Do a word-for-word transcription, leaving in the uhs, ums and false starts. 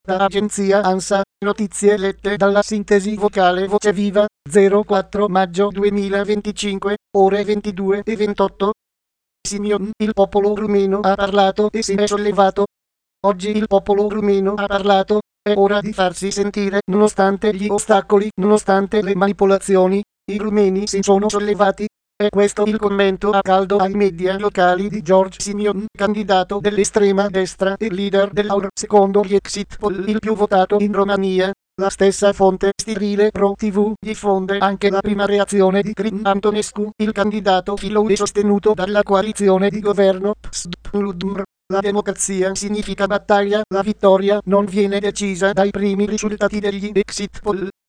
Da agenzia ANSA, notizie lette dalla sintesi vocale Voce Viva, zero quattro maggio duemilaventicinque, ore ventidue e ventotto. Simion, il popolo rumeno ha parlato e si è sollevato. Oggi il popolo rumeno ha parlato, è ora di farsi sentire nonostante gli ostacoli, nonostante le manipolazioni, i rumeni si sono sollevati. È questo il commento a caldo ai media locali di George Simion, candidato dell'estrema destra e leader dell'A U R, secondo gli exit poll il più votato in Romania. La stessa fonte Stirile Pro tivù diffonde anche la prima reazione di Crin Antonescu, il candidato filo e sostenuto dalla coalizione di governo P S D P L U D M R. La democrazia significa battaglia, la vittoria non viene decisa dai primi risultati degli exit poll.